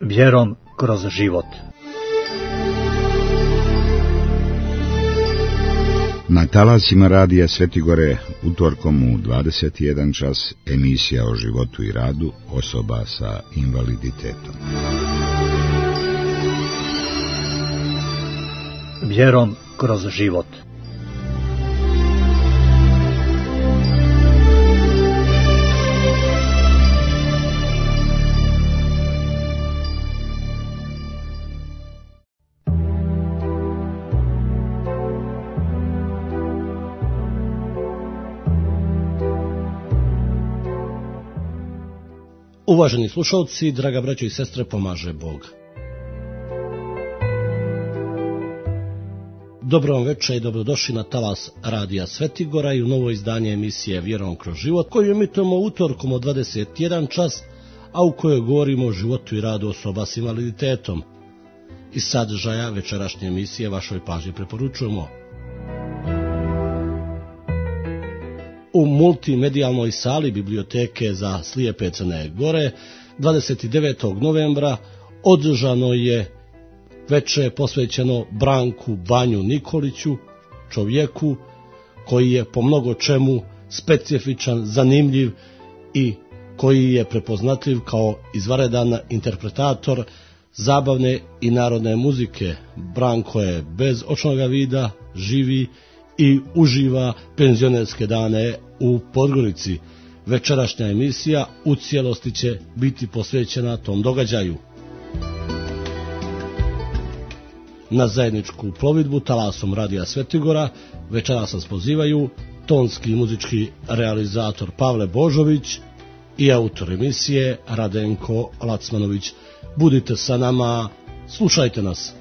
Vjerom kroz život. Na talasima radija Svetigore utorkom u 21 čas emisija o životu i radu osoba sa invaliditetom. Vjerom kroz život. Uvaženi slušalci, draga braćo i sestre, pomaže Bog. Dobro vam večer i dobrodošli na talas radija Svetigora i u novo izdanje emisije Vjerom kroz život, koju emitujemo utorkom od 21 čas, a u kojoj govorimo o životu i radu osoba s invaliditetom. Iz sadržaja večerašnje emisije vašoj pažnji preporučujemo: u multimedijalnoj sali Biblioteke za slijepe Crne Gore 29. novembra održano je večer posvećeno Branku Banju Nikoliću, čovjeku koji je po mnogo čemu specifičan, zanimljiv i koji je prepoznatljiv kao izvanredan interpretator zabavne i narodne muzike. Branko je bez očnoga vida, živi i uživa penzionerske dane u Podgorici. Večerašnja emisija u cijelosti će biti posvećena tom događaju. Na zajedničku plovidbu talasom radija Svetigora večeras nas pozivaju tonski i muzički realizator Pavle Božović i autor emisije Radenko Lacmanović. Budite sa nama, slušajte nas.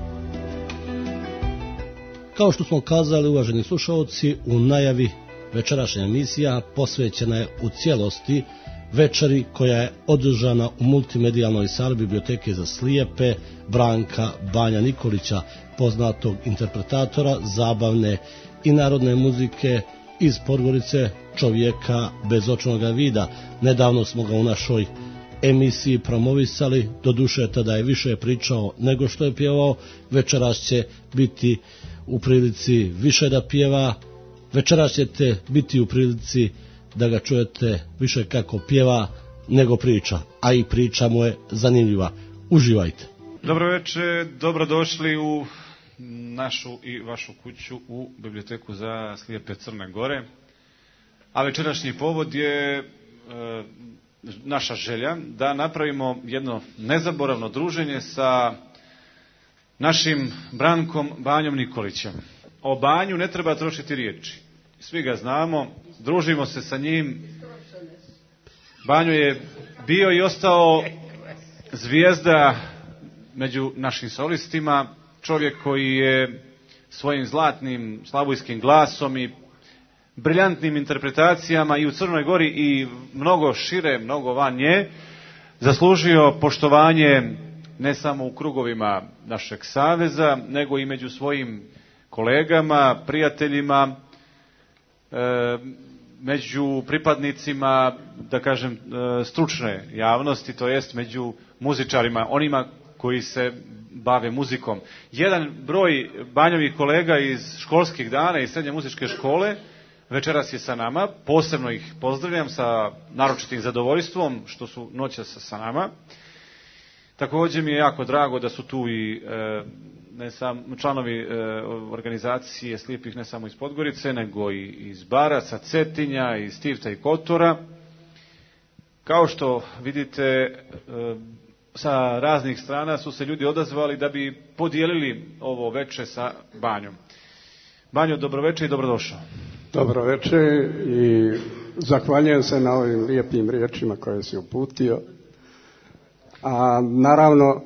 Kao što smo kazali, uvaženi slušalci, u najavi večerašnja emisija posvećena je u cijelosti večeri koja je održana u multimedijalnoj sali Biblioteke za slijepe Branka Banja Nikolića, poznatog interpretatora zabavne i narodne muzike iz Podgorice, čovjeka bez očnoga vida. Nedavno smo ga u našoj emisiji promovisali, doduše tada je više pričao nego što je pjevao. Večeras će biti u prilici više da pjeva, večeras ćete biti u prilici da ga čujete više kako pjeva nego priča, a i priča mu je zanimljiva. Uživajte. Dobro večer, dobrodošli u našu i vašu kuću u Biblioteku za slijepe Crne Gore. A večerašnji povod je naša želja da napravimo jedno nezaboravno druženje sa našim Brankom Banjom Nikolićem. O Banju ne treba trošiti riječi. Svi ga znamo, družimo se sa njim. Banjo je bio i ostao zvijezda među našim solistima, čovjek koji je svojim zlatnim slavujskim glasom i briljantnim interpretacijama i u Crnoj Gori i mnogo šire, mnogo van nje, zaslužio poštovanje ne samo u krugovima našeg saveza, nego i među svojim kolegama, prijateljima, među pripadnicima, da kažem, stručne javnosti, to jest među muzičarima, onima koji se bave muzikom. Jedan broj Banjovih kolega iz školskih dana, iz srednje muzičke škole, večeras je sa nama. Posebno ih pozdravljam sa naročitim zadovoljstvom što su noćas sa nama. Također mi je jako drago da su tu i ne samo članovi organizacije slijepih ne samo iz Podgorice, nego i iz Baraca, Cetinja, iz Stivta i Kotora. Kao što vidite, sa raznih strana su se ljudi odazvali da bi podijelili ovo veče sa Banjom. Banjo, dobro večer i dobrodošao. Dobro večer i zahvaljujem se na ovim lijepim riječima koje si uputio. A naravno,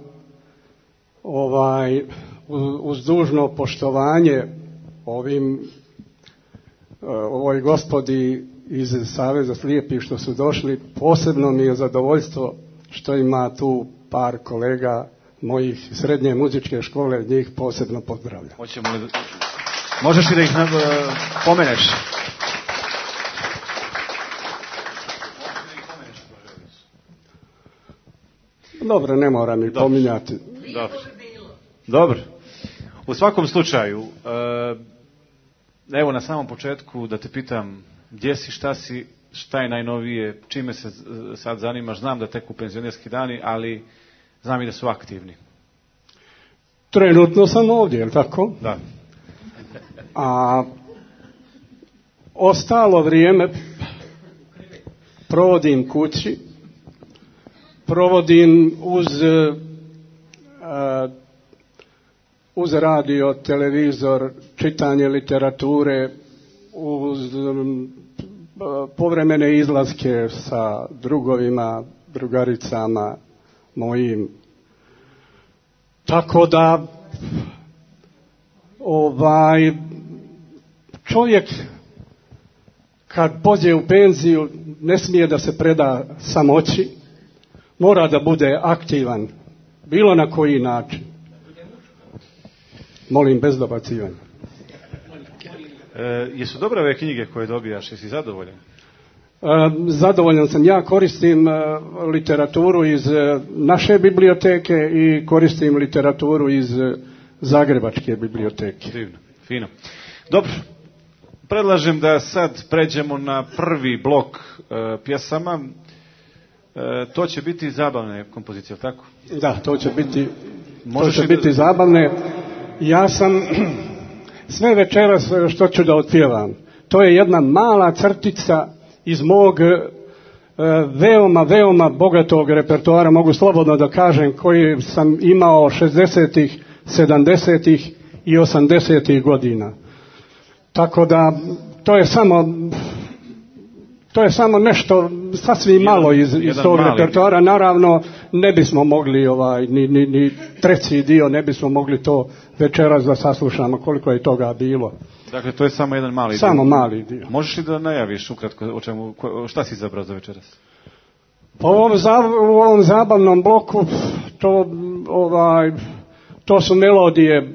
uz dužno poštovanje ovoj gospodi iz Saveza slijepih što su došli, posebno mi je zadovoljstvo što ima tu par kolega mojih srednje muzičke škole, njih posebno pozdravljam. Možeš li da ih pomeneš? Dobro, ne mora mi pominjati. Dobro. U svakom slučaju, evo na samom početku da te pitam gdje si, šta je najnovije, čime se sad zanimaš, znam da tek u penzionerski dani, ali znam i da su aktivni. Trenutno sam ovdje, je li tako? Da. A ostalo vrijeme provodim kući, provodim uz radio, televizor, čitanje literature, uz povremene izlaske sa drugovima, drugaricama mojim. Tako da čovjek kad pođe u penziju ne smije da se preda samoći, mora da bude aktivan, bilo na koji način. Molim, bez dobacivanja. Jesu dobre ove knjige koje dobijaš, jesi zadovoljan? Zadovoljan sam. Ja koristim literaturu iz naše biblioteke i koristim literaturu iz Zagrebačke biblioteke. Divno, fino. Dobro, predlažem da sad pređemo na prvi blok pjesama. To će biti zabavne kompozicije, tako? Da, to će biti zabavne. Ja sam sve večeras što ću da otpjevam. To je jedna mala crtica iz mog veoma bogatog repertoara, mogu slobodno da kažem, koji sam imao 60-ih, 70-ih i 80-ih godina. Tako da to je samo nešto sasvim malo iz tog repertoara. Naravno, ne bismo mogli ni treći dio, ne bismo mogli to večeras da saslušamo koliko je toga bilo. Dakle, to je samo jedan mali dio. Samo mali dio. Možeš li da najaviš ukratko šta si izabrao za večeras? U ovom zabavnom bloku to su melodije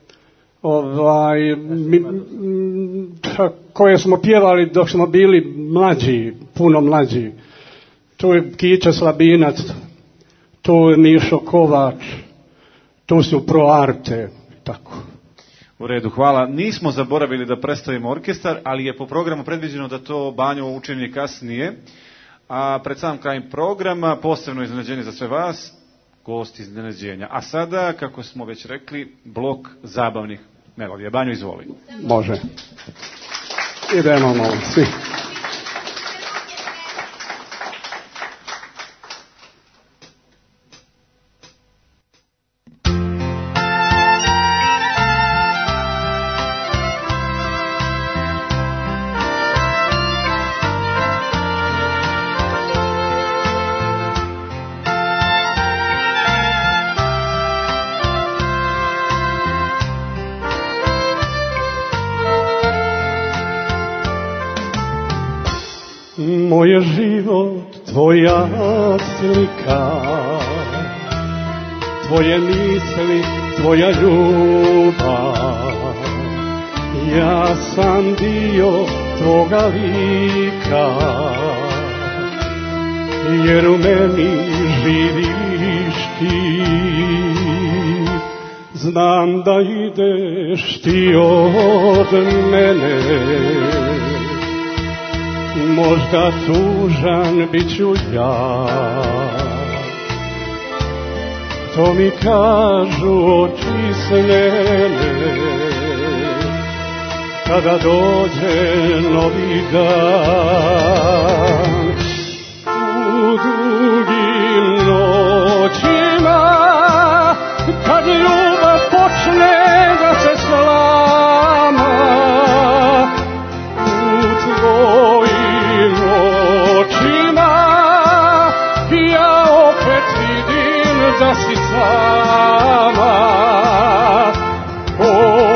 koje smo pjevali dok smo bili mlađi, puno mlađi. Tu je Kića Slabinac, tu je Mišo Kovač, tu su Pro Arte, tako. U redu, hvala. Nismo zaboravili da predstavimo orkestar, ali je po programu predviđeno da to Banjo učini kasnije. A pred sam kraj programa posebno iznenađenje za sve vas, gost iznenađenja. A sada, kako smo već rekli, blok zabavnih melodija. Banjo, izvoli. Može. Idemo malo svi. Moj je život tvoja slika, tvoje misli, tvoja ljubav. Ja sam dio tvoga lika, jer u meni živiš ti. Znam da ideš ti od mene, možda tužan bit ću ja. To mi kažu oči snene, kada dođe novi dan. U dugim noćima, kad ljubav počne da se slama, u tvojim očima ja opet vidim da si sama. O,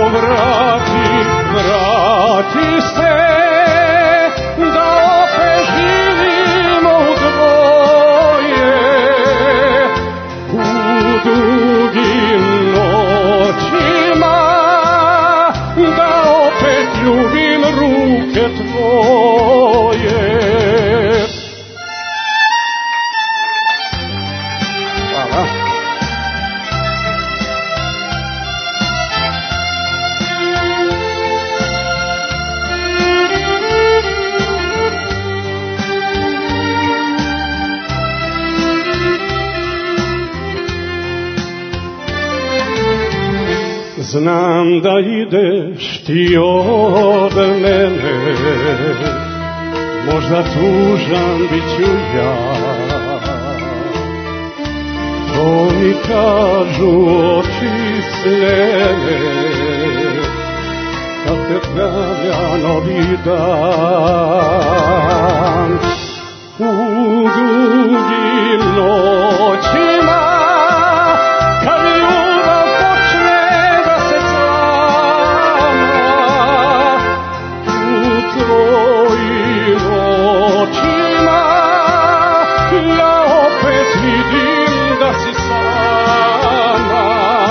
vrati se, da opet živimo u dvoje. U dugim noćima, da opet ljubim ruke tvoje. Hvala. Znam da ideš ti od mene, možda tužan bit ću ja. To mi kažu oči snene, kad te pravlja novi dan. U dugim noćima, kad ljubav počne da se slama, u tvojim očima ja opet vidim da si sama.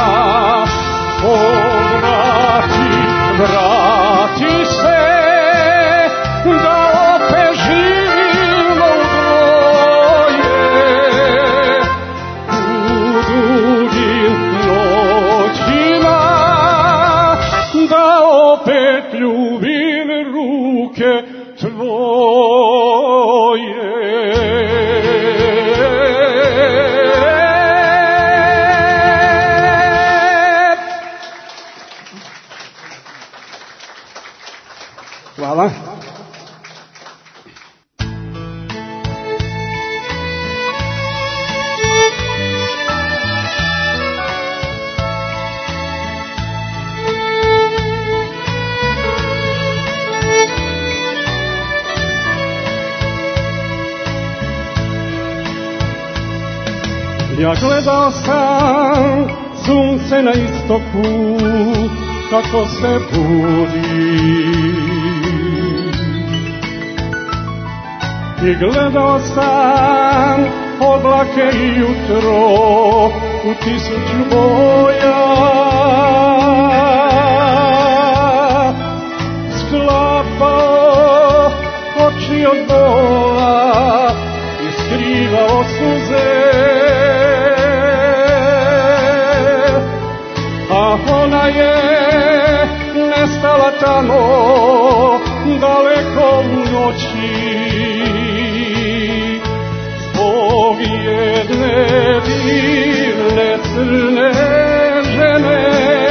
Vrati se, da opet živimo u dvoje, u dugim noćima, da opet ljubim ruke tvoje. Hvala. Ja gledao sam sunce na istoku kako se budi, i gledao sam oblake i jutro u tisuću boja. Sklapao oči od bola i skrivao suze, a ona je nestala tamo daleko u noći, zbog jedne divne crne žene,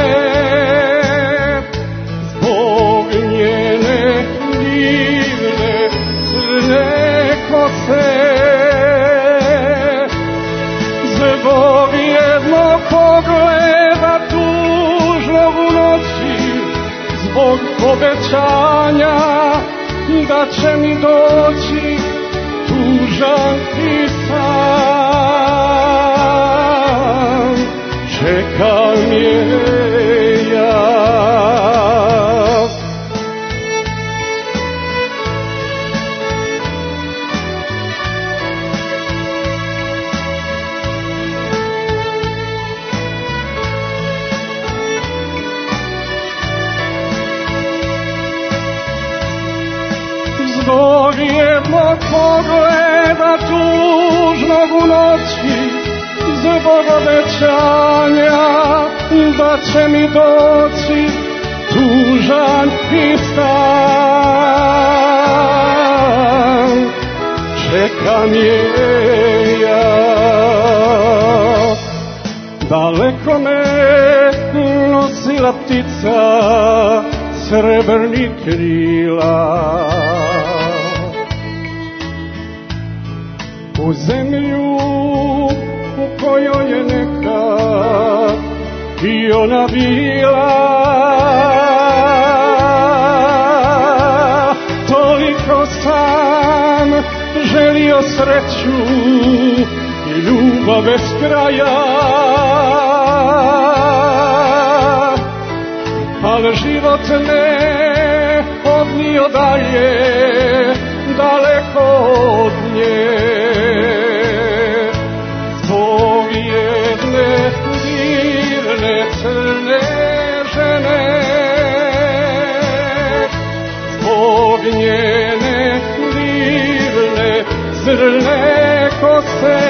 zbog njene divne crne kose, zbog jednog pogleda tužnog u noći, zbog obećanja da će mi doći tužan i sam. Čekam je ja. Zbog jednog pogleda tužnog u noći, zbog obećanja da će mi doći tužan i sam. Čekam je ja. Daleko me nosila ptica srebrnih krila, u zemlju u kojoj je nekad i ona bila. Toliko sam želio sreću i ljubav bez kraja, ali život me odnio dalje, daleko od nje. Zbog jedne divne crne žene, zbog njene divne crne kose,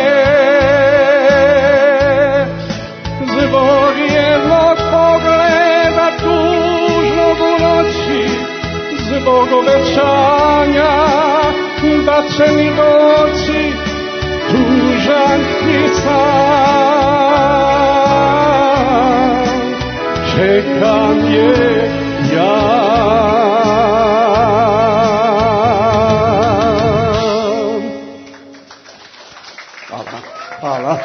zbog jednog pogleda tužnog u noći, zbog obećanja da će mi doći tužan i sam. čekam je ja. Hvala.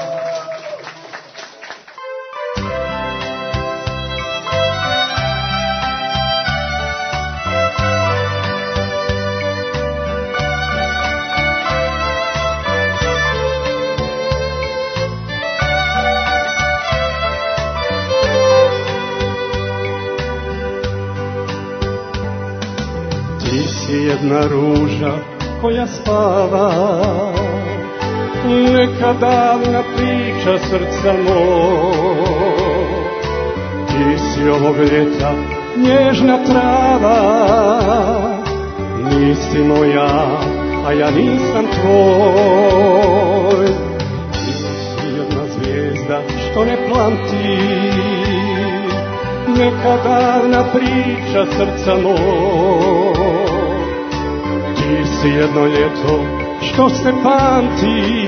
Ti si jedna ruža koja spava, neka davna priča srca moj. Ti si ovog ljeta nježna trava, nisi moja, a ja nisam tvoj. Ti si jedna zvijezda što ne plamti, neka davna priča srca moj. Ti si jedno ljeto što se pamti,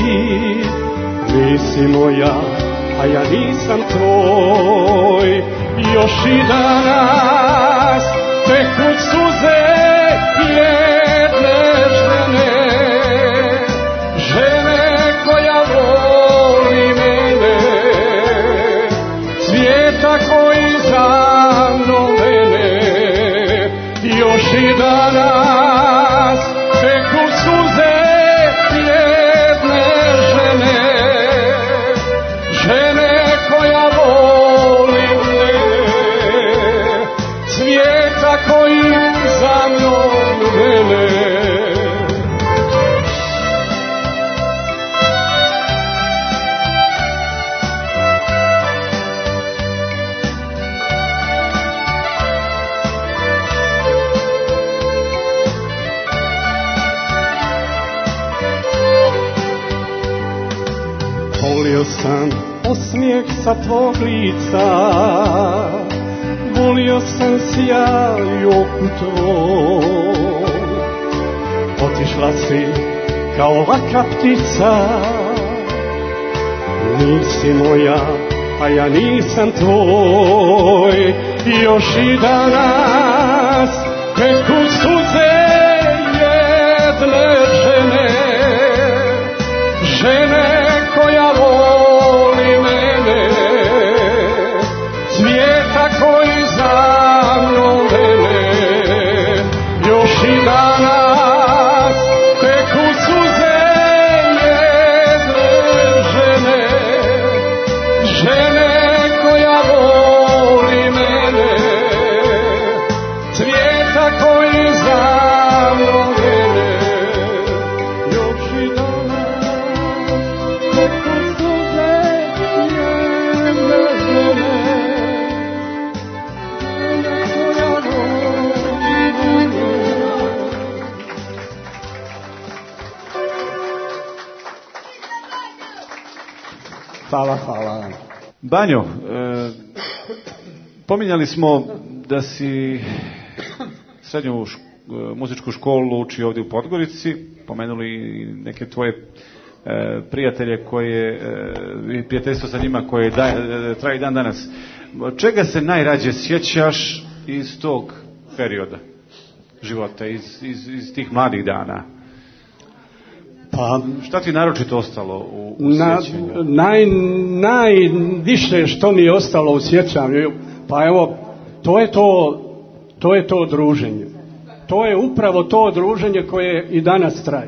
nisi moja, a ja nisam tvoj. Još i danas teku suze jedne žene, žene koja voli mene, cvijeta koji za mnom vene. Još i danas teku suze jedne žene, žene koja voli mene, cvijeta koji za mnom vene. Volio sam osmijeh sa tvog lica, volio sam sjaj oku tvoj. Otišla si kao laka ptica, nisi moja, a ja nisam tvoj. Još i danas teku suze jedne žene, žene koja voli mene, cvijeta koji za mnom vene. Još i danas teku suze jedne žene, žene koja voli mene, cvijeta koji za mnom vene. Još i danas teku suze jedne žene, žene koja voli mene. Hvala, hvala. Banjo, pominjali smo da si srednju muzičku školu uči ovdje u Podgorici, pomenuli neke tvoje prijatelje koje, prijateljstvo sa njima koje traje dan danas. Čega se najrađe sjećaš iz tog perioda života, iz tih mladih dana? Pa, šta ti naročito ostalo u sjećanju? Najviše što mi je ostalo u sjećanju, pa evo, to je to druženje. To je upravo to druženje koje i danas traje.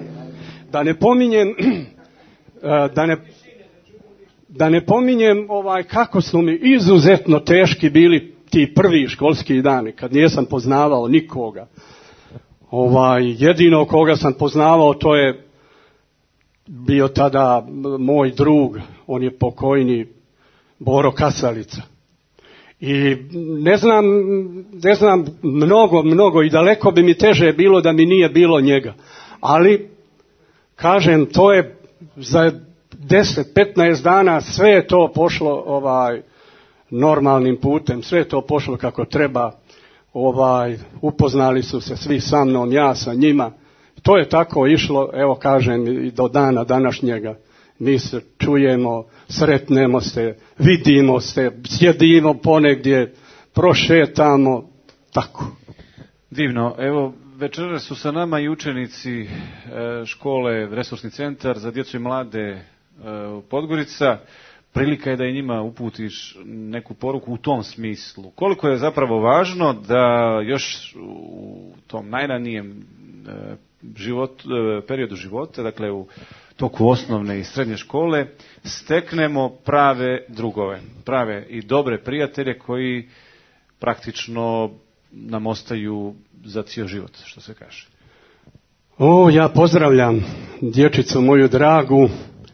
Da ne pominjem kako su mi izuzetno teški bili ti prvi školski dani, kad nisam poznavao nikoga. Jedino koga sam poznavao, to je bio tada moj drug, on je pokojni, Boro Kasalica. I ne znam mnogo i daleko bi mi teže bilo da mi nije bilo njega. Ali, kažem, to je za 10-15 dana sve je to pošlo normalnim putem, sve je to pošlo kako treba. Upoznali su se svi sa mnom, ja sa njima. To je tako išlo, evo kažem, i do dana današnjega. mi se čujemo, sretnemo se, vidimo se, sjedimo ponegdje, prošetamo, tako. Divno. Evo, večeras su sa nama i učenici škole Resursni centar za djecu i mlade Podgorica. Prilika je da i njima uputiš neku poruku u tom smislu. Koliko je zapravo važno da još u tom najranijem periodu života, dakle u toku osnovne i srednje škole, steknemo prave drugove, prave i dobre prijatelje koji praktično nam ostaju za cijel život, što se kaže. Ja pozdravljam dječicu moju dragu.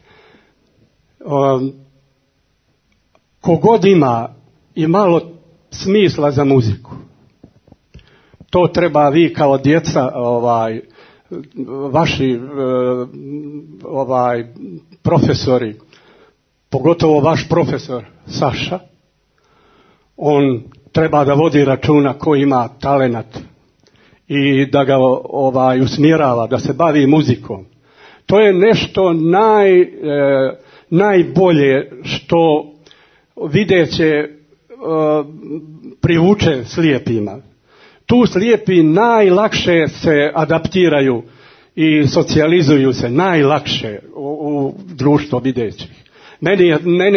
Kogod ima i malo smisla za muziku, to treba vi kao djeca, vaši profesori, pogotovo vaš profesor Saša, on treba da vodi računa ko ima talenat i da ga usmjerava, da se bavi muzikom. To je nešto najbolje što videće privuče slijepima. Tu slijepi najlakše se adaptiraju i socijalizuju se najlakše u društvo videćih. Meni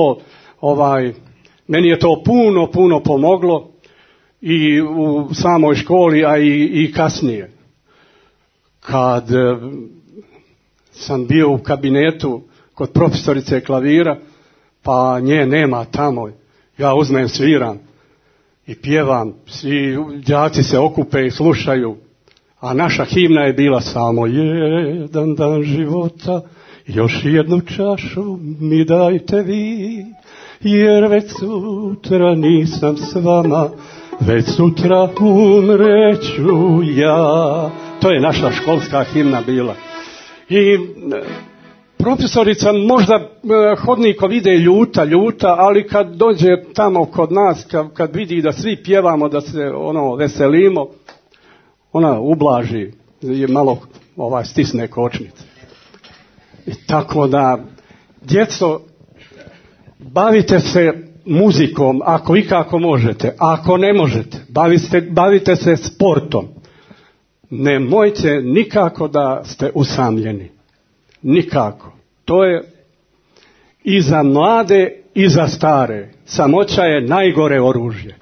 je to puno pomoglo i u samoj školi, a i kasnije. Kad sam bio u kabinetu kod profesorice klavira, pa nje nema tamo, ja uzmem, sviram i pjevam, svi đaci se okupe i slušaju, a naša himna je bila samo jedan dan života, još jednu čašu mi dajte vi, jer već sutra nisam s vama, već sutra umreću ja. To je naša školska himna bila. I profesorica možda hodnikom ide ljuta, ali kad dođe tamo kod nas, kad vidi da svi pjevamo, da se veselimo, ona ublaži i malo stisne kočnice. I tako da, djeco, bavite se muzikom ako ikako možete, ako ne možete, bavite se sportom. Nemojte nikako da ste usamljeni. Nikako. To je i za mlade i za stare. Samoća je najgore oružje.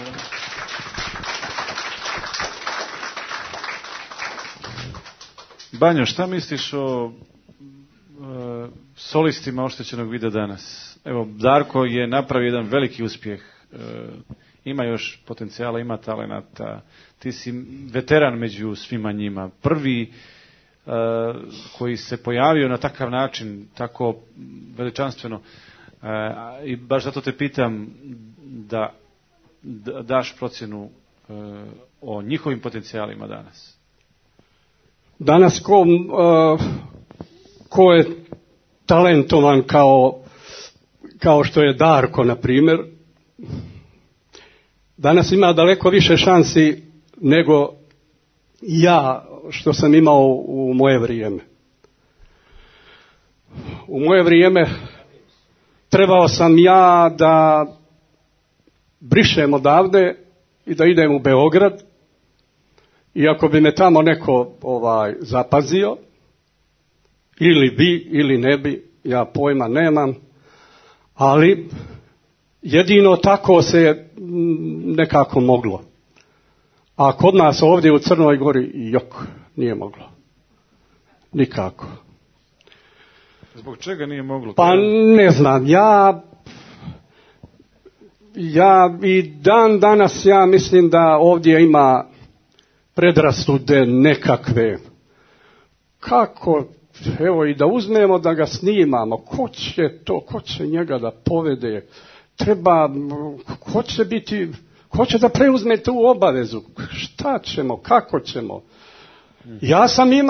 Banjo, šta misliš o solistima oštećenog vida danas? Evo, Darko je napravio jedan veliki uspjeh. Ima još potencijala, ima talenata. Ti si veteran među svima njima. Prvi koji se pojavio na takav način, tako veličanstveno. I baš zato te pitam da daš procjenu o njihovim potencijalima danas. Danas ko je talentovan kao što je Darko, na primjer, danas ima daleko više šansi nego ja što sam imao u moje vrijeme. U moje vrijeme trebao sam ja da brišem odavde i da idem u Beograd, i ako bi me tamo neko zapazio, ili bi ili ne bi, ja pojma nemam, ali jedino tako se nekako moglo. A kod nas ovdje u Crnoj Gori nije moglo. Nikako. Zbog čega nije moglo? Pa ne znam, ja i dan danas ja mislim da ovdje ima predrasude nekakve. Kako, evo, i da uzmemo da ga snimamo, ko će njega da povede, ko će da preuzme tu obavezu, šta ćemo, kako ćemo. Ja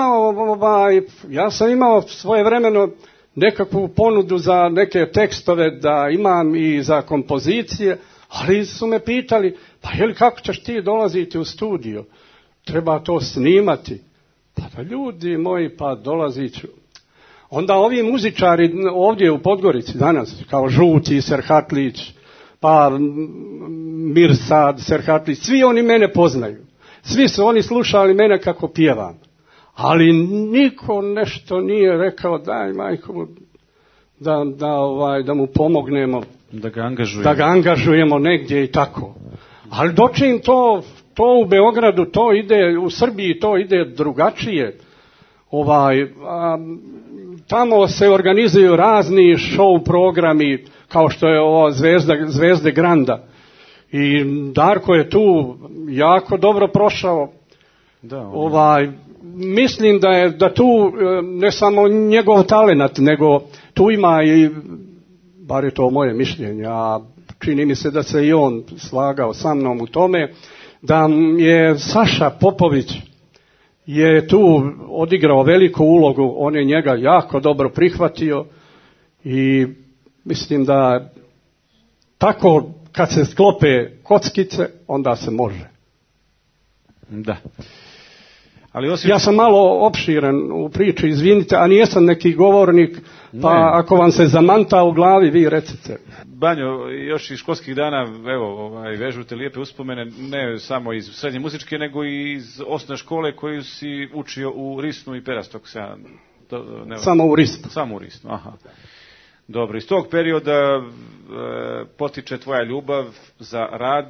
sam imao svojevremeno nekakvu ponudu za neke tekstove, da imam i za kompozicije, ali su me pitali, pa kako ćeš ti dolaziti u studio? Treba to snimati. Pa ljudi moji, pa dolazit ću. Onda ovi muzičari ovdje u Podgorici danas, kao Žuti, Serhatlić, pa Mirsad, Serhatlić, svi oni mene poznaju. Svi su oni slušali mene kako pjevam. Ali niko nešto nije rekao, daj majko, da mu pomognemo, da ga angažujemo negdje i tako. Ali dočim to u Beogradu, to ide, u Srbiji to ide drugačije. Tamo se organizuju razni show programi, kao što je ovo Zvezde Granda. I Darko je tu jako dobro prošao. Mislim da tu ne samo njegov talenat, nego tu ima i, bar je to moje mišljenje, a čini mi se da se i on slagao sa mnom u tome, da je Saša Popović je tu odigrao veliku ulogu, on je njega jako dobro prihvatio i mislim da tako kad se sklope kockice, onda se može. Da. Ja sam malo opširan u priči, izvinite, a nijesam neki govornik, pa ako vam se zamanta u glavi, vi recite. Banjo, još iz školskih dana, evo, vežu lijepe uspomene, ne samo iz srednje muzičke, nego i iz osnovne škole koju si učio u Risnu i Perastok. Samo u Risnu. Samo u Risnu, aha. Dobro, iz tog perioda potiče tvoja ljubav za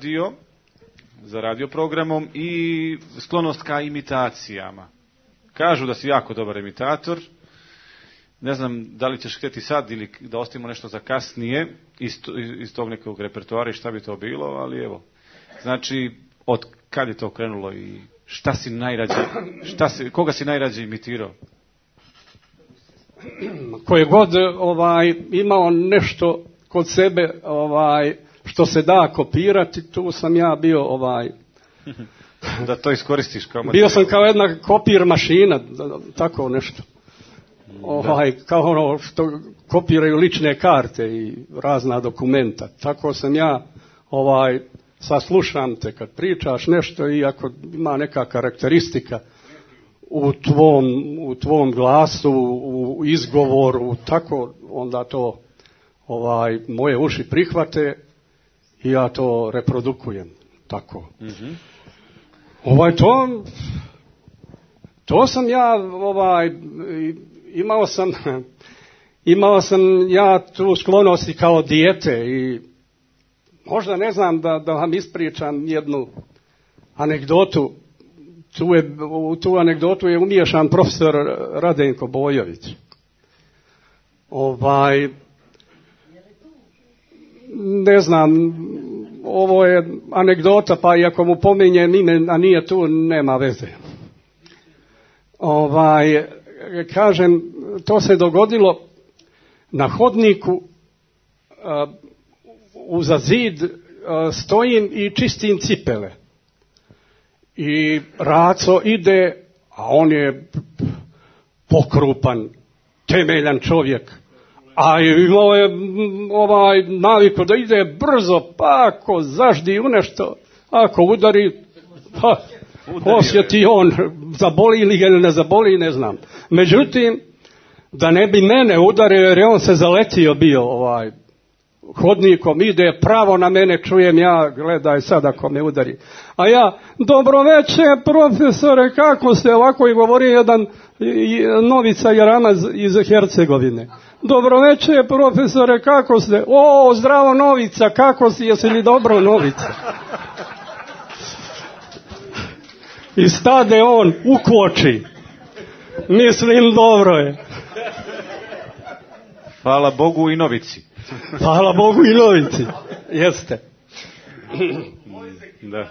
radio programom i sklonost ka imitacijama. Kažu da si jako dobar imitator. Ne znam da li ćeš htjeti sad ili da ostavimo nešto za kasnije iz tog nekog repertoara i šta bi to bilo, ali evo. Znači, od kad je to krenulo i šta si najrađe, koga si najrađe imitirao? Koje god imao nešto kod sebe što se da kopirati, tu sam ja bio da to iskoristiš kao bio sam kao jedna kopir mašina, tako nešto. Kao ono što kopiraju lične karte i razna dokumenta. Tako sam ja saslušam te kad pričaš nešto i ako ima neka karakteristika u tvom glasu, u izgovoru, tako onda to moje uši prihvate i ja to reprodukujem. Tako. Mm-hmm. To sam ja imao sam ja tu sklonosti kao dijete i možda ne znam da vam ispričam jednu anegdotu. U tu anegdotu je umiješan profesor Radenko Bojović. Ne znam, ovo je anegdota, pa i ako mu pominjem ime, a nije tu, nema veze. Kažem, to se dogodilo na hodniku, uza zid stojim i čistim cipele. I Raco ide, a on je pokrupan, temeljan čovjek. A imao je naviku da ide brzo, pa ako zaždi u nešto, ako udari, osjeti on, zaboli ili ga ne zaboli, ne znam. Međutim, da ne bi mene udario, jer je on se zaletio bio hodnikom, ide pravo na mene, čujem ja, gledaj sad ako me udari. A ja, dobro večer profesore, kako ste, ovako i govori jedan Novica Jaramaz iz Hercegovine. Dobro večer profesore, kako ste? O, zdravo Novica, kako si, jesi li dobro Novica? I stade on, ukvoči. Mislim, dobro je. Hvala Bogu i Novici. Hvala Bogu i Novici. Jeste. Da.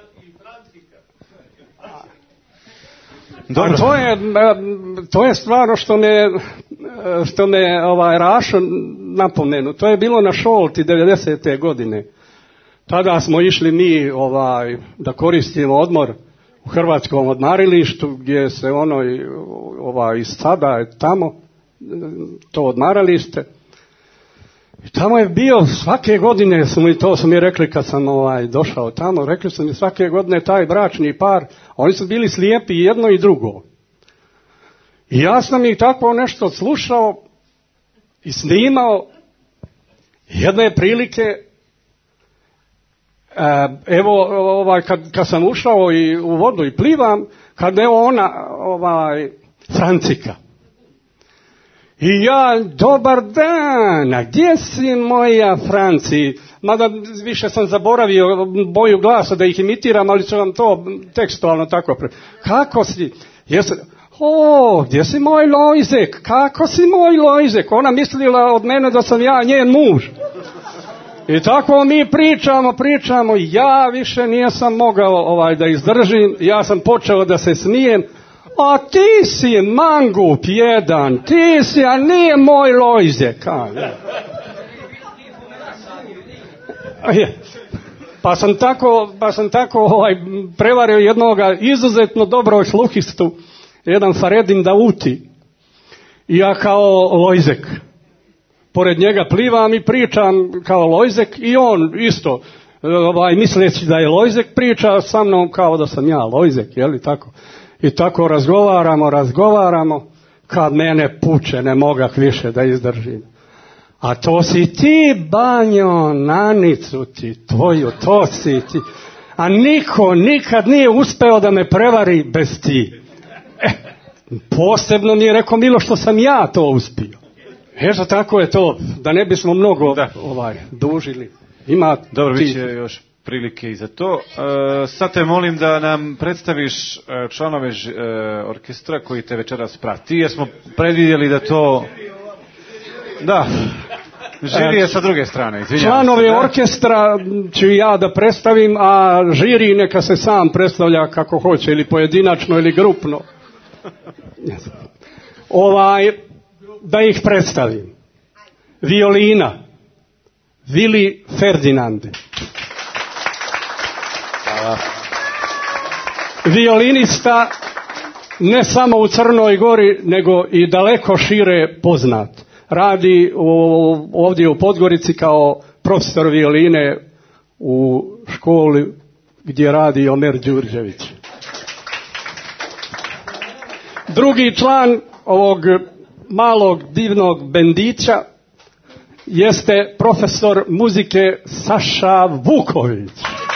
Dobro. To je stvarno što me Rašo napomenu. To je bilo na Šolti 90. godine. Tada smo išli mi da koristimo odmor u Hrvatskom odmaralištu, gdje se iz sada tamo to odmaralište. I tamo je bio svake godine, to su mi rekli kad sam došao tamo, rekli su mi svake godine taj bračni par, oni su bili slijepi jedno i drugo. I ja sam ih tako nešto slušao i snimao. Jedne prilike, evo, kad sam ušao i u vodu i plivam, kad evo ona, Francika. I ja, dobar dan, a gdje si moja Franci? Mada više sam zaboravio boju glasa da ih imitiram, ali ću vam to tekstualno tako Kako si? Gdje si moj Lojzek? Kako si moj Lojzek? Ona mislila od mene da sam ja njen muž. I tako mi pričamo, ja više nisam mogao da izdržim, ja sam počeo da se smijem, a ti si mangup jedan, ti si, a nije moj Lojzek. Pa sam tako prevario jednoga izuzetno dobrog sluhistu, jedan Faredin Dauti, i ja kao Lojzek. Pored njega plivam i pričam kao Lojzek i on isto, misleći da je Lojzek, priča sa mnom kao da sam ja Lojzek, je li tako? I tako razgovaramo, kad mene puče, ne mogah više da izdržim. A to si ti, banjo, nanicu ti tvoju, to si ti. A niko nikad nije uspeo da me prevari bez ti. Posebno mi je rekao Milo što sam ja to uspio. Eto, tako je to, da ne bismo mnogo dužili. Dobro, bit će još prilike i za to. Sad te molim da nam predstaviš članove orkestra koji te večeras prati, jer smo predvidjeli da to... Da, žiri je sa druge strane, izvinjavam se. Članove orkestra ću ja da predstavim, a žiri neka se sam predstavlja kako hoće, ili pojedinačno ili grupno. Da ih predstavim. Violina, Vili Ferdinand. Violinista ne samo u Crnoj Gori, nego i daleko šire poznat. Radi ovdje u Podgorici kao profesor violine u školi gdje radi Omer Đurđević. Drugi član ovog malog divnog bendića jeste profesor muzike Saša Vuković.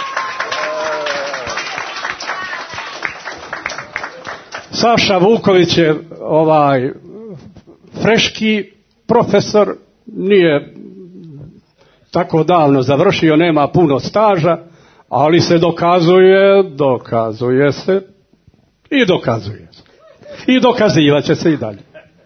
Saša Vuković je freški profesor, nije tako davno završio, nema puno staža, ali se dokazuje se i dokazuje se. I dokazivat će se i dalje.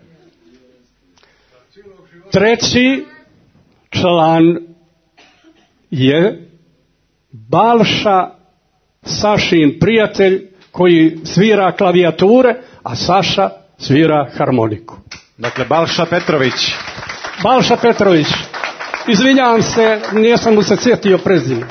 Treći član je Balša, Sašin prijatelj, koji svira klavijature, a Saša svira harmoniku. Dakle, Balša Petrović. Balša Petrović. Izvinjavam se, nisam mu se sjetio prezime.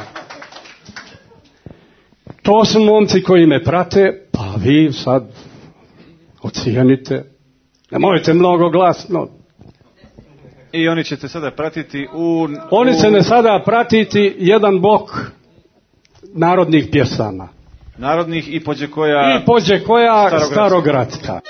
To su momci koji me prate, pa vi sad ocijenite. Nemojte mnogo glasno. I oni ćete sada pratiti Oni će me sada pratiti jedan blok narodnih pjesama. Narodnih i pođe koja... I pođe koja starogradska.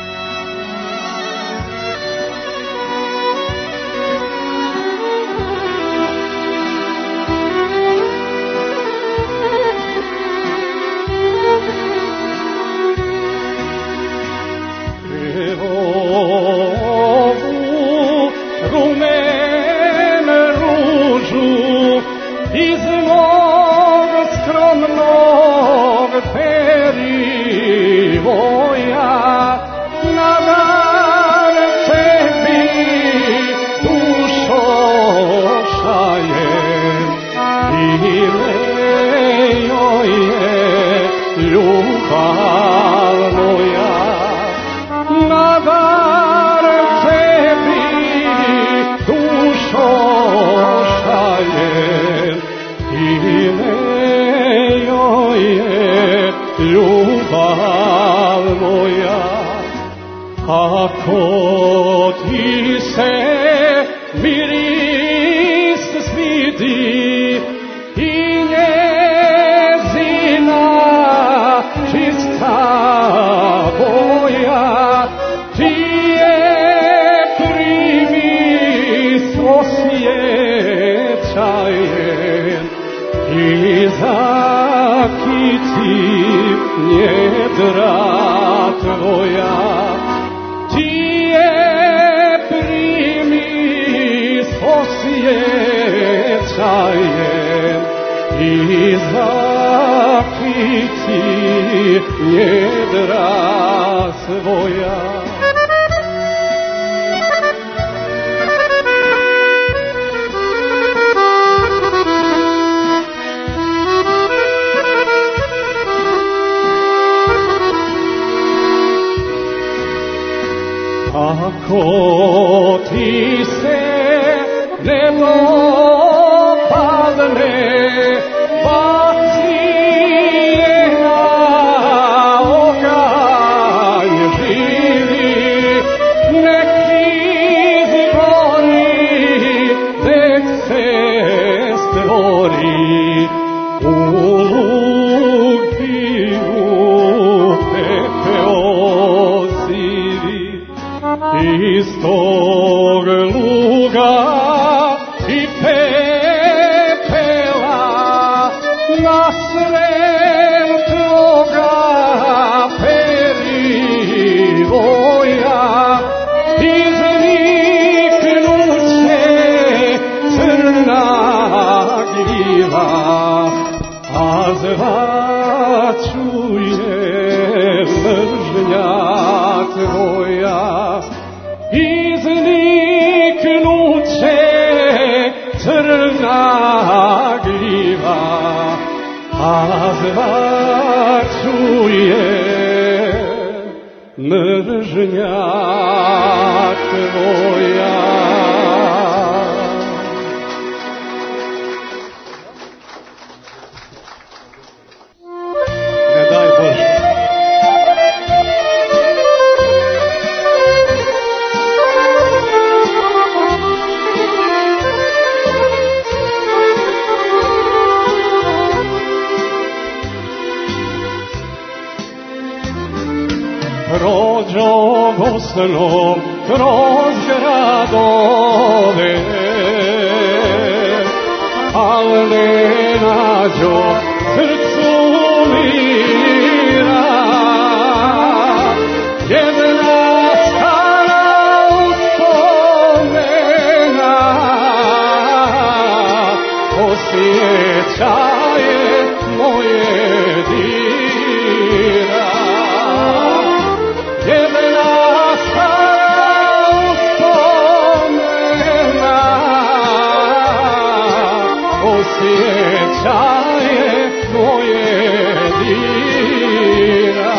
Ako ti se miris svidi i njezina čista boja, ti je primi njedra tvoja, ti je primi s osjećajem i zakriti njedra svoja. Ako ti se ne dopadne, baci je na oganj živi, nek izgori, nek se stvori u luki u pepeo sivi. Iz tog luga i pepela nasred toga perivoja izniknuće crna gljiva, a zvaću je mržnja tvoja. Izniknuće crna gljiva, a zvaću je mržnja tvoja. Ne daj Bože. Prođo gosnom kroz gradove, al ne nađo srcu mira. Jedna stara uspomena osjećaje moje dira. Jedna stara uspomena osjećaje moje dira.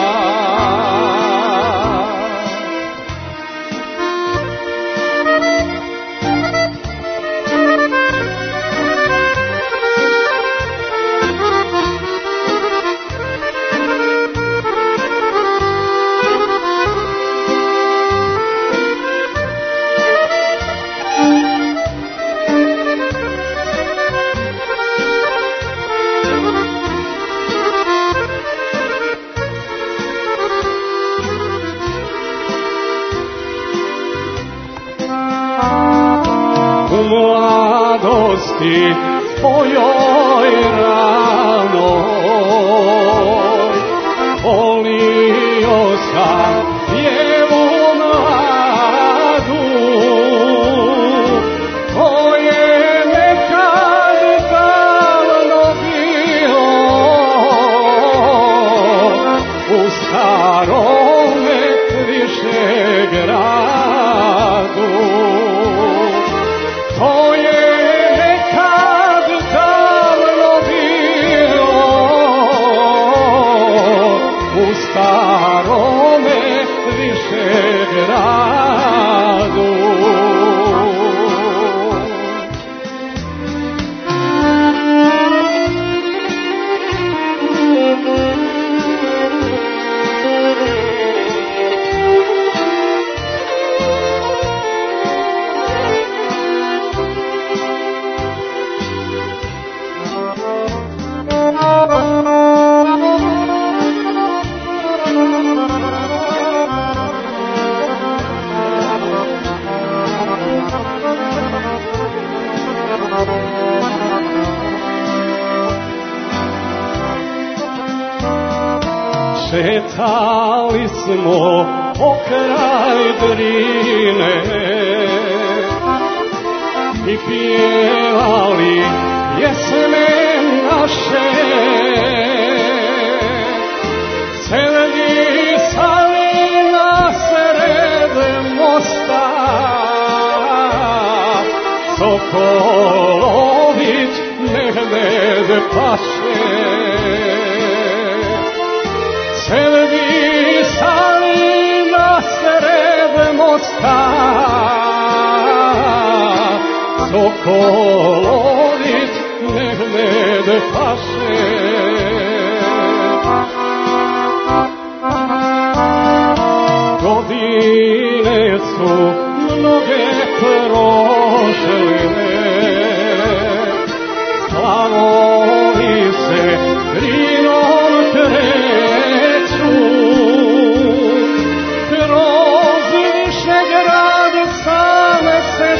U mladosti tvojoj ranoj volio sam djevu mladu, to je nekad davno bilo u starome Višegradu. To je nekad davno bilo šetali smo pokraj Drine i pjevali pjesme naše, celisali na sred mosta, Sokolović Mehmed paše. Celisali na sred mosta, Sokolović Mehmed paše. Godine su mnoge prošle, slavovi se Drinom kreću, kroz Višegrad sam se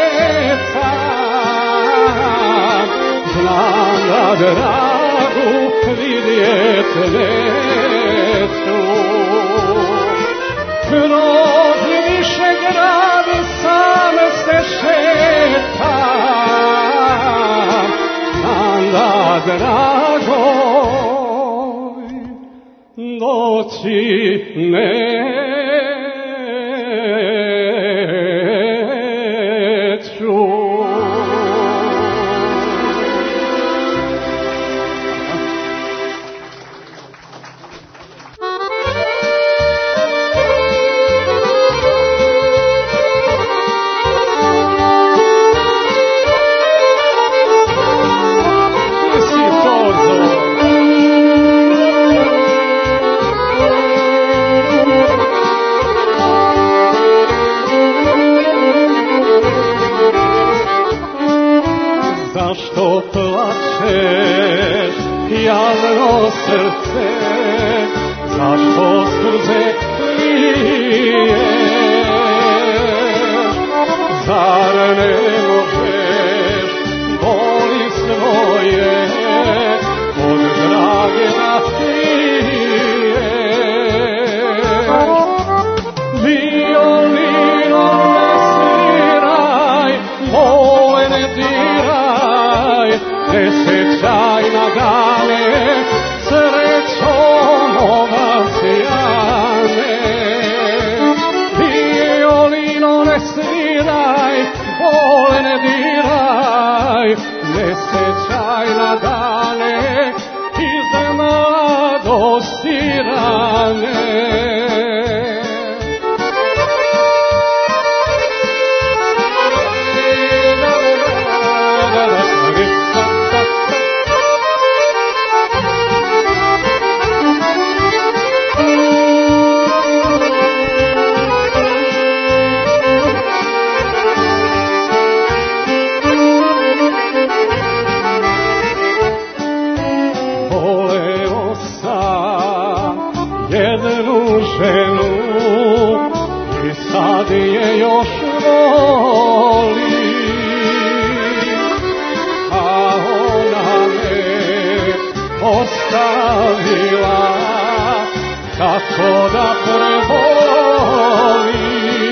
šetam, znam da dragu vidjet neću. Kroz Višegrad sam se šetam, znam da dragoj doći neću. Zašto plačeš, javno srce, zašto suze liješ? Zar ne možeš boli svoje od drage da piješ? Violino ne sviraj, mole ne diraj, ne sećaj na dane srećom ovasijane. Violino ne sviraj, mole ne diraj, ne sećaj na dane iz mladosti rane. Jednu ženu i sad je još voli, a ona me ostavila, kako da preboli.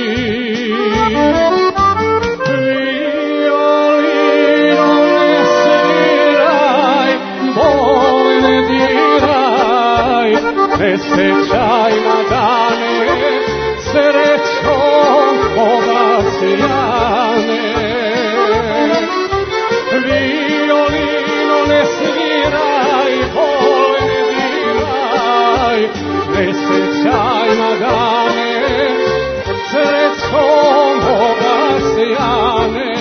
Violino ne sviraj, bol ne diraj, ne sećaj na dane srećom ovasijane. Violino ne sviraj, bol ne diraj, ne sećaj na dane srećom ovasijane.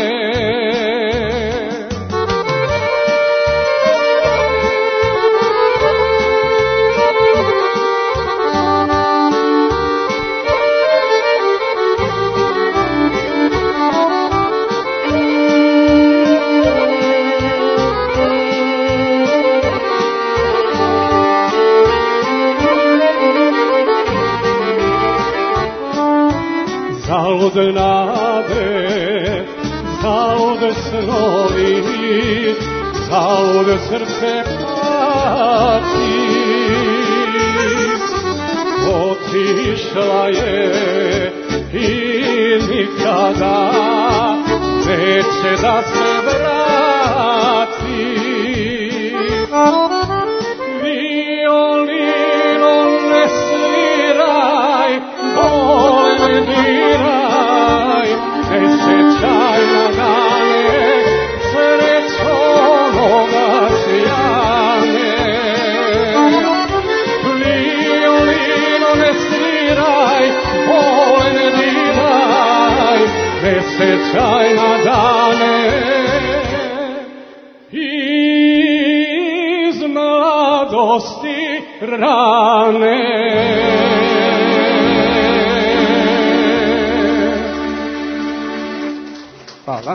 Zalud nade, zalud snovi, zalud srce pati. otišla je i nikada neće da se vrati. Violino ne sviraj, bole ne diraj, ne sećaj na dane srećonoga sjane. Violino ne sviraj, bole ne diraj, ne sećaj na dane iz mladosti rane. Hvala.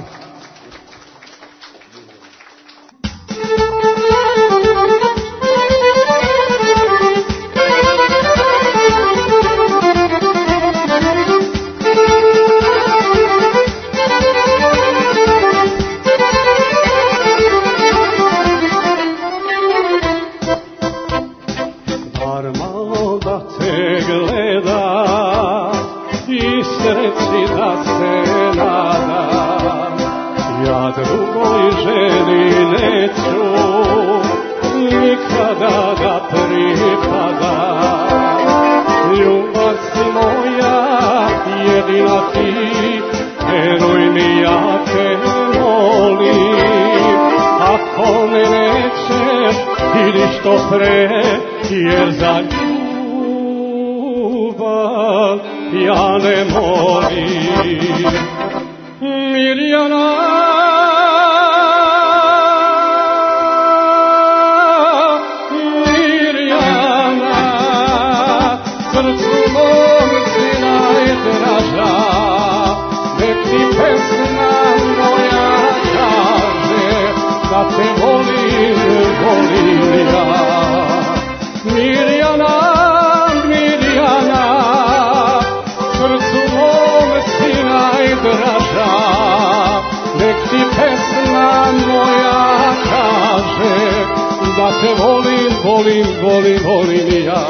Bar malo da te gleda i sreći da se nada, ja drugoj ženi neću nikada da pripada. Ljubav si moja, jedina ti, veruj mi ja te molim. Ako me nećeš, idi što pre, jer za ljubav ja ne molim. Mirjana, Mirjana, srcu mom si najdraža, nek ti pesma moja kaže da te volim, volim ja. Mirjana, Mirjana, srcu mom si najdraža, nek ti pesma moja kaže da te volim, volim, volim, volim ja.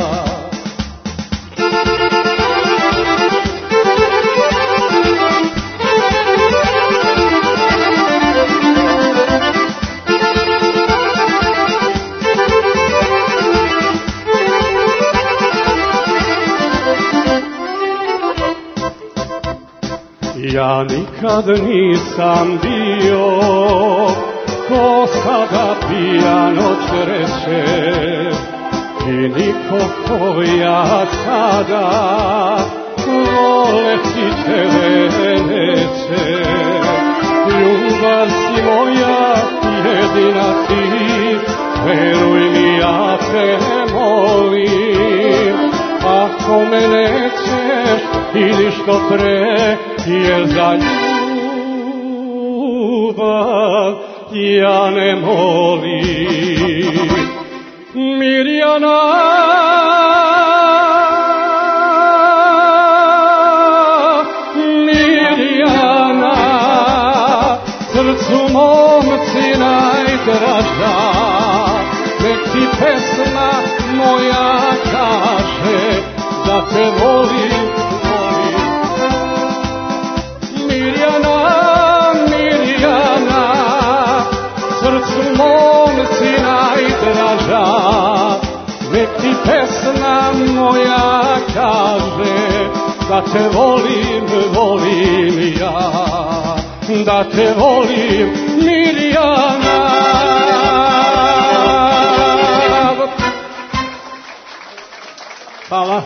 Ja nikad nisam bio ko sada pijan od sreće i niko ko ja sada voleti tebe neće. Ljubav si moja, jedina ti, veruj mi ja te molim. Ako me nećeš, idi što pre, jer za ljubav ja ne molim. Mirjana, Mirjana, srcu mom si najdraža, nek ti pesma moja kaže da te volim, volim. Mirjana, Mirjana, srcu mom si najdraža, nek ti pesma moja kaže da te volim, volim ja, da te volim, Mirjana. Hvala.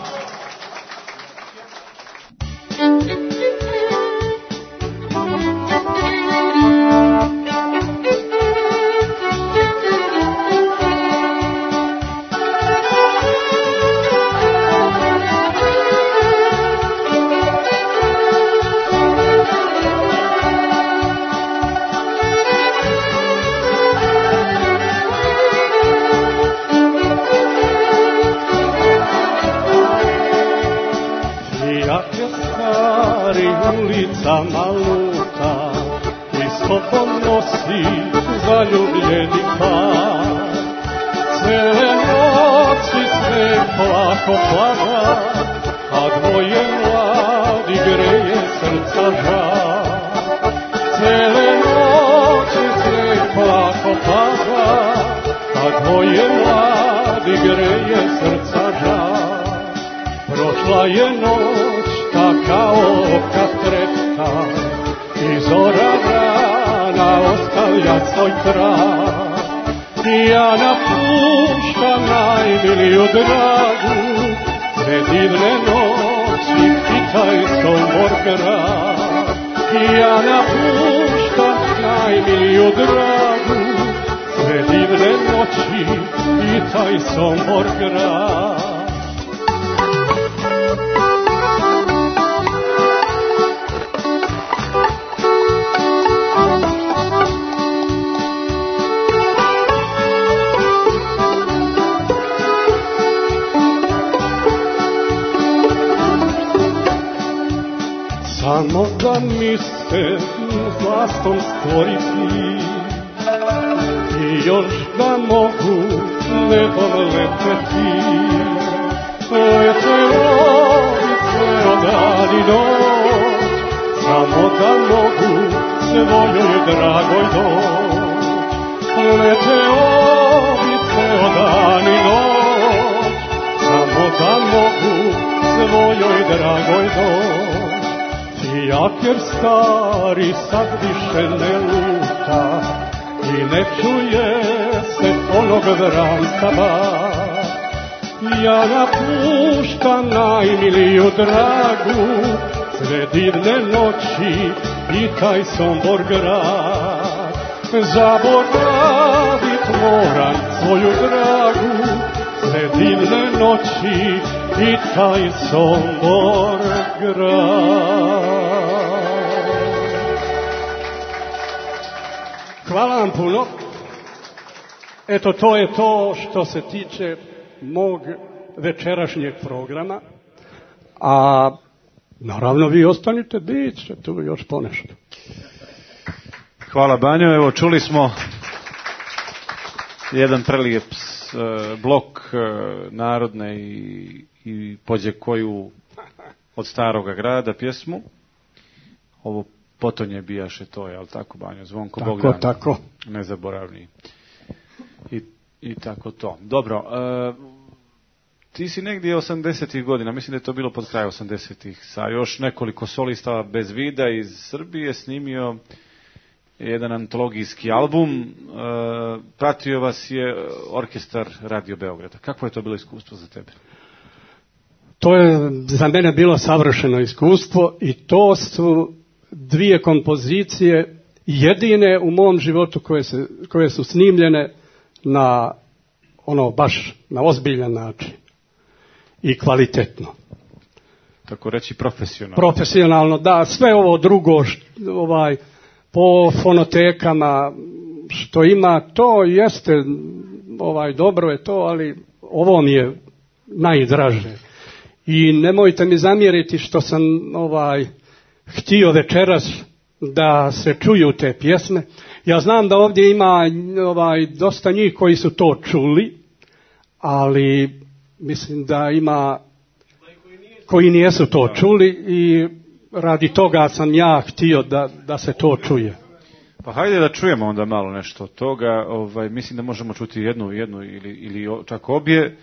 Ulicama luta i sobom nosi zaljubljeni par. Cele noći sve polako pada, a dvoje mladi greje srca žar. Cele noći sneg polako pada, a dvoje mladi greje srca žar. Prošla je noć ta kao kad trepta, i zora rana ostavlja svoj trag. Ja napuštam najmiliju dragu, sve divne noći i taj Sombor grad. Ja napuštam najmiliju dragu, sve divne noći i taj Sombor grad. Samo da mi se vlastom stvoriti i još da mogu nebom leteti. Lete ovi ceo dan i noć, samo da mogu svojoj dragoj doć. Lete ovi ceo dan i noć, samo da mogu svojoj dragoj doć. Jaker stari sad više ne luta i ne čuje se onog vranca bar. Ja napuštam najmiliju dragu, sve divne noći i taj Sombor grad. Zaboravit moram svoju dragu, sve divne noći i taj Sombor grad. Hvala vam puno. Eto, to je to što se tiče mog večerašnjeg programa. A naravno vi ostanite, bit će tu još ponešto. Hvala Banjo, evo čuli smo jedan prelijep blok narodne i pođe koju od Staroga grada pjesmu. Ovo Potonje bijaše to, je li tako, Banjo? Zvonko tako, Bogdan, tako. Nezaboravni. I tako to. Dobro, ti si negdje 80-ih godina, mislim da je to bilo pod kraj 80-ih, sa još nekoliko solista bez vida iz Srbije snimio jedan antologijski album. Pratio vas je orkestar Radio Beograda. Kakvo je to bilo iskustvo za tebe? To je za mene bilo savršeno iskustvo i to su dvije kompozicije jedine u mom životu koje su snimljene na baš na ozbiljan način i kvalitetno. Tako reći profesionalno. Profesionalno, da, sve ovo drugo po fonotekama što ima, to jeste dobro je to, ali ovo mi je najdraže. I nemojte mi zamjeriti što sam htio večeras da se čuju te pjesme. Ja znam da ovdje ima dosta njih koji su to čuli, ali mislim da ima koji nisu to čuli i radi toga sam ja htio da se to čuje. Pa hajde da čujemo onda malo nešto od toga. Mislim da možemo čuti jednu ili čak obje.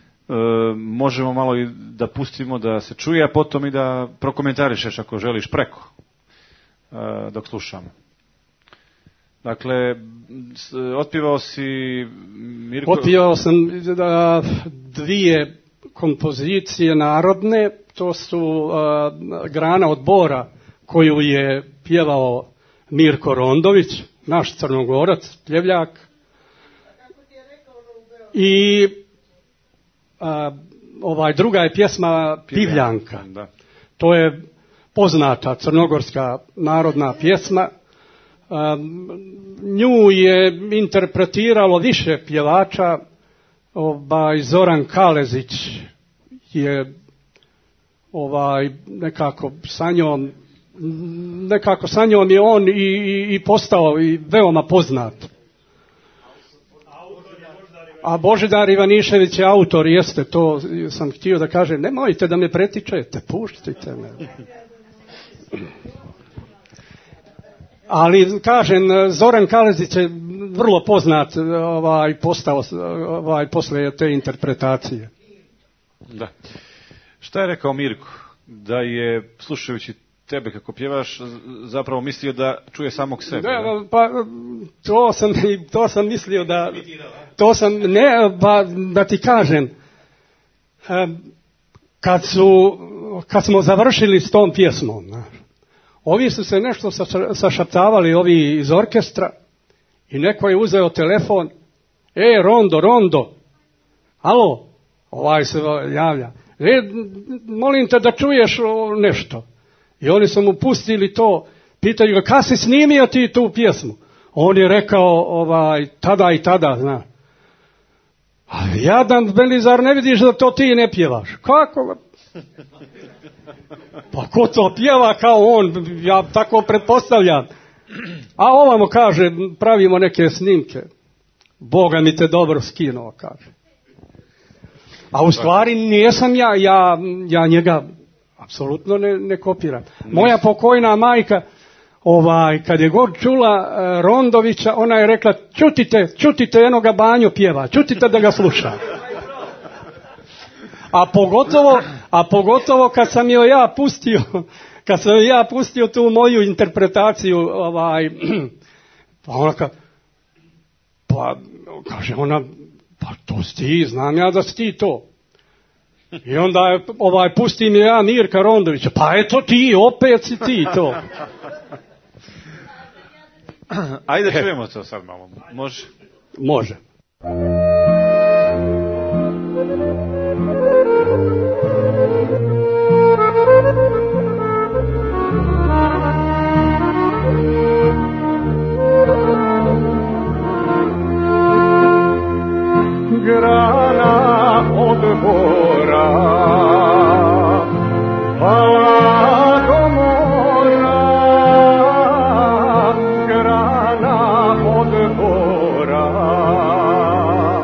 Možemo malo i da pustimo da se čuje, a potom i da prokomentarišeš ako želiš preko dok slušamo. Dakle, otpivao si Mirko... Otpivao sam dvije kompozicije narodne, to su Grana od Bora koju je pjevao Mirko Rondović, naš Crnogorac, Pljevljak. I druga je pjesma Pivljanka. Da. To je poznata crnogorska narodna pjesma. Nju je interpretiralo više pjevača. Zoran Kalezić je nekako sa njom je on i postao i veoma poznat. A Božidar Ivanišević je autor, jeste, to sam htio da kažem, nemojte da me pretičete, puštite me. Ali, kažem, Zoran Kalezić je vrlo poznat postao posle te interpretacije. Da. Šta je rekao Mirko? Da je, slušajući tebe kako pjevaš, zapravo mislio da čuje samog sebe. Da, pa to sam mislio da... da ti kažem, kad smo završili s tom pjesmom, ovi su se nešto sašaptavali, ovi iz orkestra, i neko je uzeo telefon, Rondo, alo, ovaj se javlja, molim te da čuješ nešto. I oni su mu pustili to, pitaju ga, kad si snimio ti tu pjesmu? On je rekao, tada i tada, znaš. A jadan, Belizar, ne vidiš da to ti ne pjevaš? Kako? Pa ko to pjeva kao on? Ja tako pretpostavljam. A ovamo kaže, pravimo neke snimke. Boga mi te dobro skinuo, kaže. A u stvari nijesam ja njega apsolutno ne kopiram. Moja pokojna majka, kad je god čula Rondovića, ona je rekla, čutite, enoga Banjo pjeva, čutite da ga sluša. A pogotovo kad sam joj ja pustio tu moju interpretaciju, pa ona kaže ona, pa to si ti, znam ja da si ti to. I onda pusti mi ja Mirka Rondovića, pa eto ti, opet si ti to. Ajde čujemo to sad malo, može? Može. Grana od bora, pala do mora, grana od bora,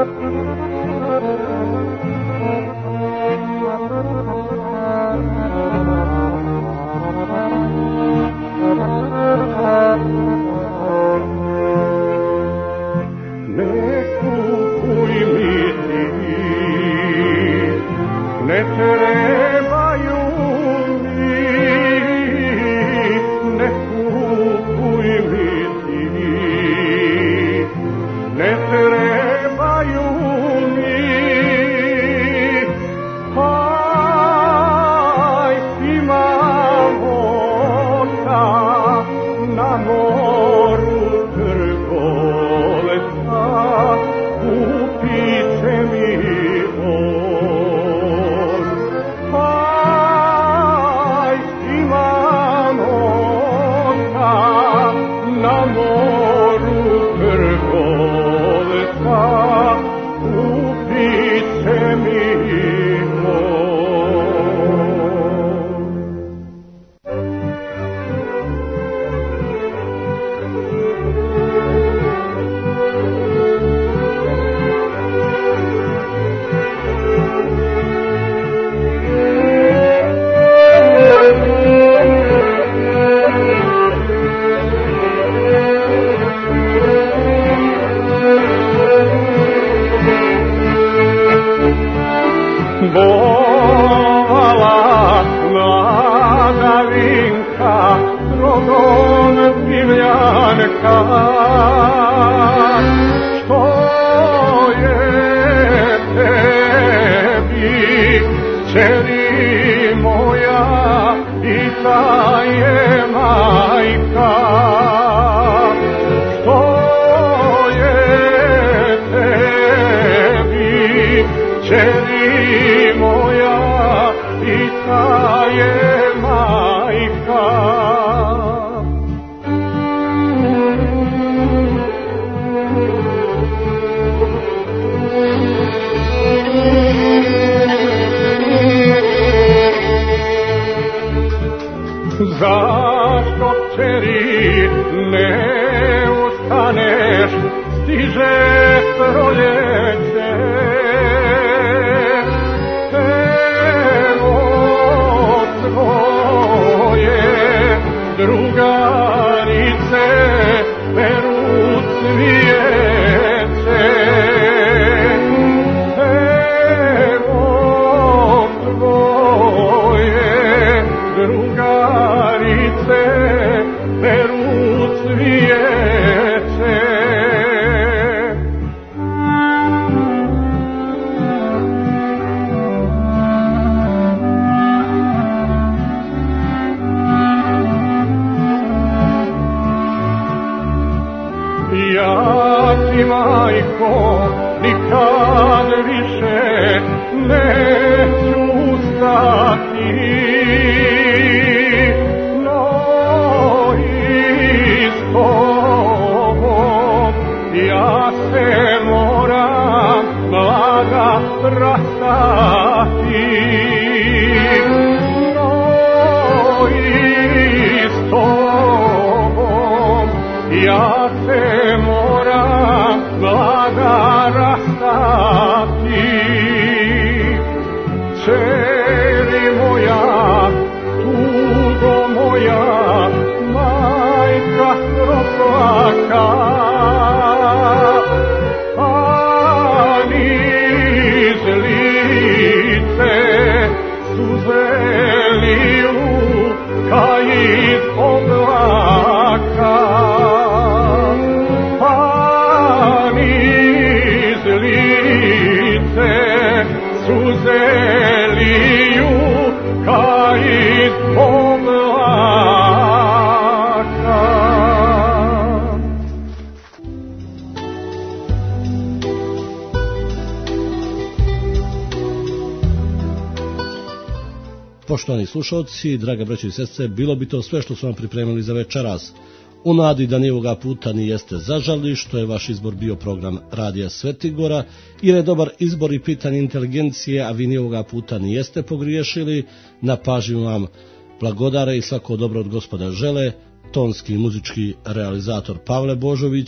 Poštovani slušalci, draga braćo i sestre, bilo bi to sve što smo vam pripremili za večeras. U nadi da ni ovoga puta ni jeste zažali što je vaš izbor bio program Radija Svetigora, jer je dobar izbor i pitanje inteligencije, a vi ni ovoga puta ni jeste pogriješili. Na pažnju vam blagodare i svako dobro od Gospoda žele, tonski i muzički realizator Pavle Božović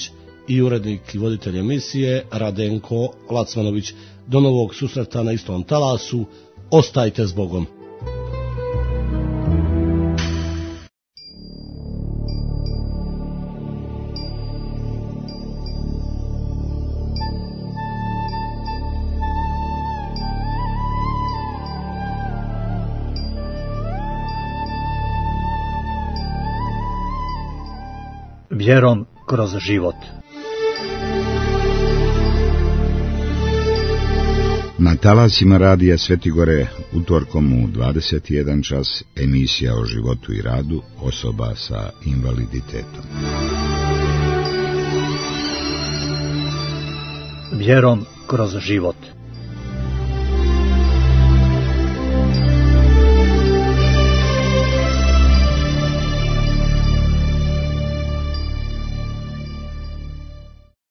i urednik i voditelj emisije Radenko Lacmanović. Do novog susreta na istom talasu. Ostajte s Bogom. Vjerom kroz život. Na talasima radija Svetigore utorkom u 21 čas emisija o životu i radu osoba sa invaliditetom. Vjerom kroz život.